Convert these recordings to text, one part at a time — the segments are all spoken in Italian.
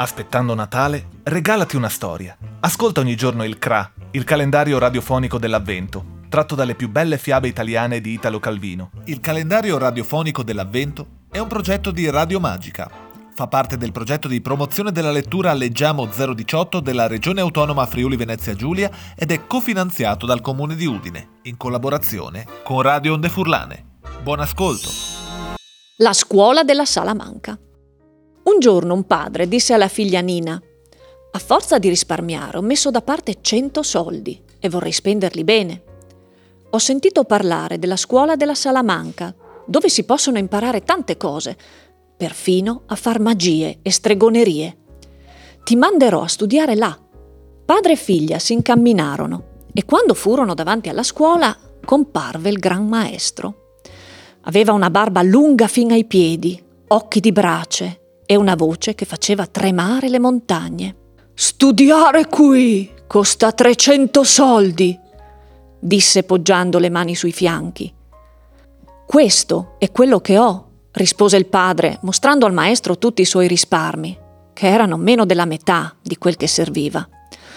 Aspettando Natale, regalati una storia. Ascolta ogni giorno il CRA, il calendario radiofonico dell'Avvento, tratto dalle più belle fiabe italiane di Italo Calvino. Il calendario radiofonico dell'Avvento è un progetto di Radio Magica. Fa parte del progetto di promozione della lettura Leggiamo 018 della Regione Autonoma Friuli Venezia Giulia ed è cofinanziato dal Comune di Udine, in collaborazione con Radio Onde Furlane. Buon ascolto! La scuola della Salamanca. Un giorno un padre disse alla figlia Nina: «A forza di risparmiare ho messo da parte 100 soldi e vorrei spenderli bene. Ho sentito parlare della scuola della Salamanca, dove si possono imparare tante cose, perfino a far magie e stregonerie. Ti manderò a studiare là». Padre e figlia si incamminarono e quando furono davanti alla scuola comparve il gran maestro. Aveva una barba lunga fino ai piedi, occhi di brace e una voce che faceva tremare le montagne. «Studiare qui costa 300 soldi», disse poggiando le mani sui fianchi. «Questo è quello che ho», rispose il padre, mostrando al maestro tutti i suoi risparmi, che erano meno della metà di quel che serviva.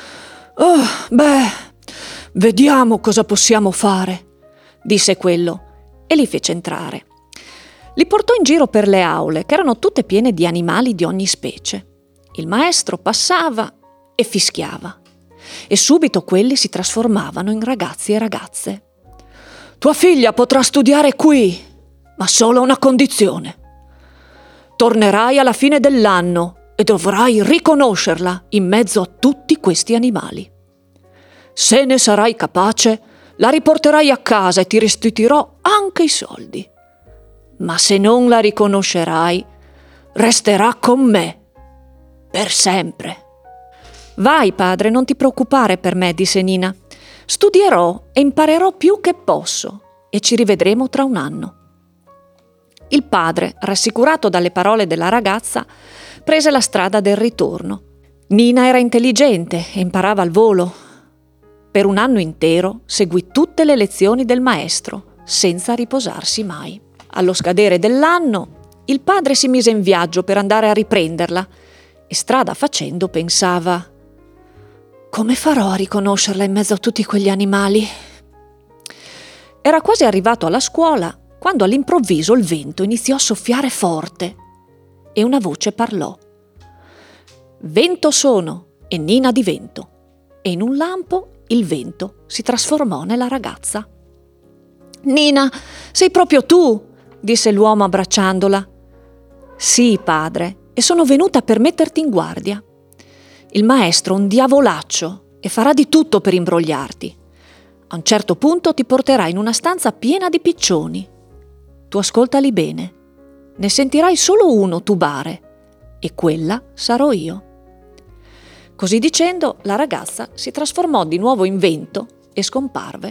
Vediamo cosa possiamo fare», disse quello, e li fece entrare. Li portò in giro per le aule, che erano tutte piene di animali di ogni specie. Il maestro passava e fischiava, e subito quelli si trasformavano in ragazzi e ragazze. «Tua figlia potrà studiare qui, ma solo a una condizione. Tornerai alla fine dell'anno e dovrai riconoscerla in mezzo a tutti questi animali. Se ne sarai capace, la riporterai a casa e ti restituirò anche i soldi. Ma se non la riconoscerai, resterà con me, per sempre». «Vai, padre, non ti preoccupare per me», disse Nina. «Studierò e imparerò più che posso e ci rivedremo tra un anno». Il padre, rassicurato dalle parole della ragazza, prese la strada del ritorno. Nina era intelligente e imparava al volo. Per un anno intero seguì tutte le lezioni del maestro, senza riposarsi mai. Allo scadere dell'anno, il padre si mise in viaggio per andare a riprenderla e strada facendo pensava: «Come farò a riconoscerla in mezzo a tutti quegli animali?» Era quasi arrivato alla scuola quando all'improvviso il vento iniziò a soffiare forte e una voce parlò: «Vento sono e Nina divento». E in un lampo il vento si trasformò nella ragazza. «Nina, sei proprio tu!» disse l'uomo abbracciandola. «Sì, padre, e sono venuta per metterti in guardia. Il maestro è un diavolaccio e farà di tutto per imbrogliarti. A un certo punto ti porterà in una stanza piena di piccioni. Tu ascoltali bene. Ne sentirai solo uno tubare e quella sarò io». Così dicendo, la ragazza si trasformò di nuovo in vento e scomparve.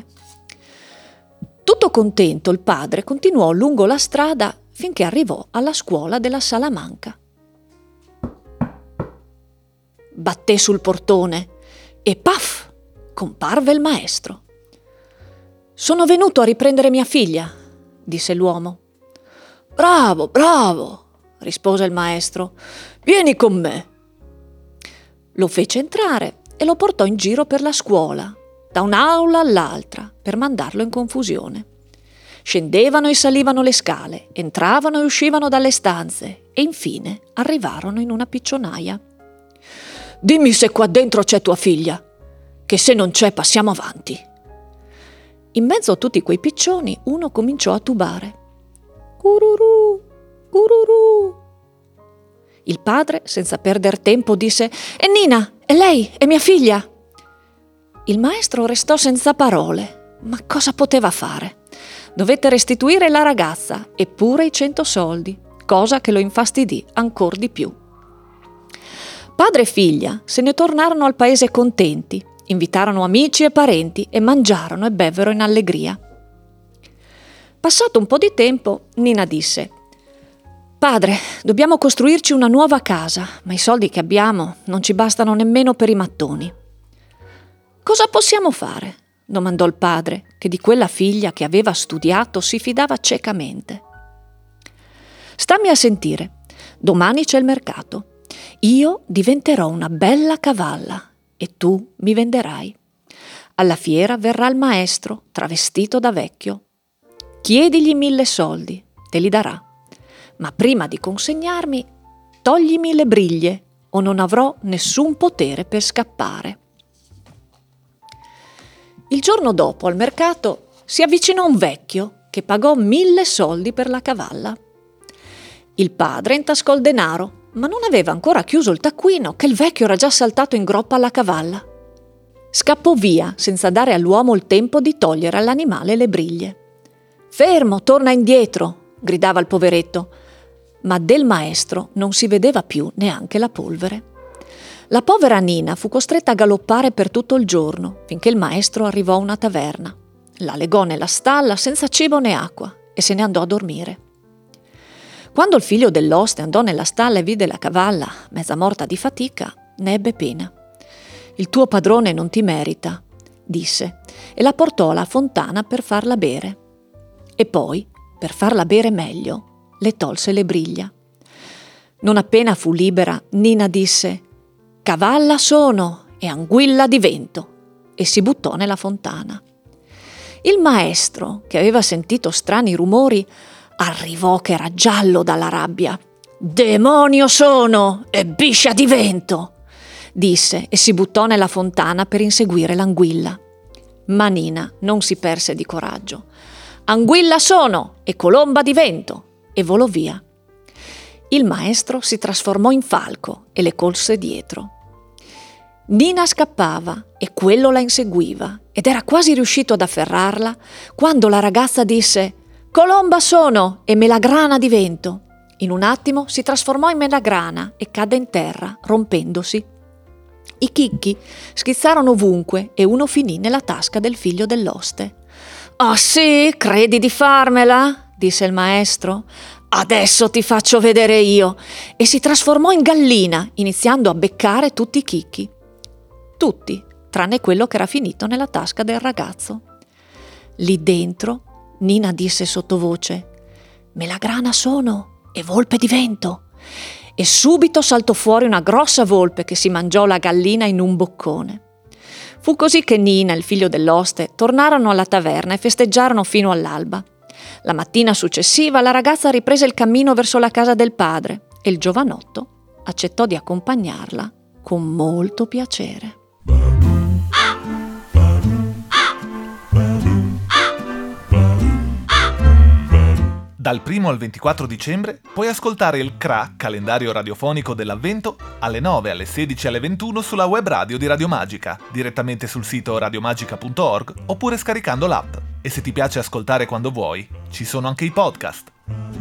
Tutto contento, il padre continuò lungo la strada finché arrivò alla scuola della Salamanca. Batté sul portone e paf! Comparve il maestro. «Sono venuto a riprendere mia figlia», disse l'uomo. «Bravo, bravo», rispose il maestro. «Vieni con me». Lo fece entrare e lo portò in giro per la scuola, da un'aula all'altra, per mandarlo in confusione. Scendevano e salivano le scale, entravano e uscivano dalle stanze e infine arrivarono in una piccionaia. «Dimmi se qua dentro c'è tua figlia, che se non c'è passiamo avanti». In mezzo a tutti quei piccioni uno cominciò a tubare. «Cururù, cururù». Il padre, senza perder tempo, disse: «È Nina, è lei, è mia figlia». Il maestro restò senza parole, ma cosa poteva fare? Dovette restituire la ragazza e pure i 100 soldi, cosa che lo infastidì ancor di più. Padre e figlia se ne tornarono al paese contenti, invitarono amici e parenti e mangiarono e bevvero in allegria. Passato un po' di tempo, Nina disse: «Padre, dobbiamo costruirci una nuova casa, ma i soldi che abbiamo non ci bastano nemmeno per i mattoni». «Cosa possiamo fare?» domandò il padre, che di quella figlia che aveva studiato si fidava ciecamente. «Stammi a sentire. Domani c'è il mercato. Io diventerò una bella cavalla e tu mi venderai. Alla fiera verrà il maestro, travestito da vecchio. Chiedigli 1000 soldi, te li darà. Ma prima di consegnarmi, toglimi le briglie o non avrò nessun potere per scappare. Il giorno dopo, al mercato, si avvicinò un vecchio che pagò 1000 soldi per la cavalla. Il padre intascò il denaro, ma non aveva ancora chiuso il taccuino che il vecchio era già saltato in groppa alla cavalla. Scappò via senza dare all'uomo il tempo di togliere all'animale le briglie. «Fermo, torna indietro!» gridava il poveretto, ma del maestro non si vedeva più neanche la polvere. La povera Nina fu costretta a galoppare per tutto il giorno, finché il maestro arrivò a una taverna. La legò nella stalla senza cibo né acqua e se ne andò a dormire. Quando il figlio dell'oste andò nella stalla e vide la cavalla, mezza morta di fatica, ne ebbe pena. «Il tuo padrone non ti merita», disse, e la portò alla fontana per farla bere. E poi, per farla bere meglio, le tolse le briglia. Non appena fu libera, Nina disse: «Cavalla sono e anguilla divento», e si buttò nella fontana. Il maestro, che aveva sentito strani rumori, arrivò che era giallo dalla rabbia. «Demonio sono e biscia divento», disse e si buttò nella fontana per inseguire l'anguilla. Ma Nina non si perse di coraggio. «Anguilla sono e colomba divento», e volò via. Il maestro si trasformò in falco e le colse dietro. Nina scappava e quello la inseguiva ed era quasi riuscito ad afferrarla quando la ragazza disse: «Colomba sono e melagrana divento». In un attimo si trasformò in melagrana e cadde in terra, rompendosi. I chicchi schizzarono ovunque e uno finì nella tasca del figlio dell'oste. «Ah sì, credi di farmela?» disse il maestro. «Adesso ti faccio vedere io», e si trasformò in gallina, iniziando a beccare tutti i chicchi. Tutti, tranne quello che era finito nella tasca del ragazzo. Lì dentro, Nina disse sottovoce: «Melagrana sono e volpe divento», e subito saltò fuori una grossa volpe che si mangiò la gallina in un boccone. Fu così che Nina e il figlio dell'oste tornarono alla taverna e festeggiarono fino all'alba. La mattina successiva la ragazza riprese il cammino verso la casa del padre e il giovanotto accettò di accompagnarla con molto piacere. Dal 1 al 24 dicembre puoi ascoltare il CRA, calendario radiofonico dell'Avvento, alle 9, alle 16 e alle 21 sulla web radio di Radio Magica, direttamente sul sito radiomagica.org oppure scaricando l'app. E se ti piace ascoltare quando vuoi, ci sono anche i podcast.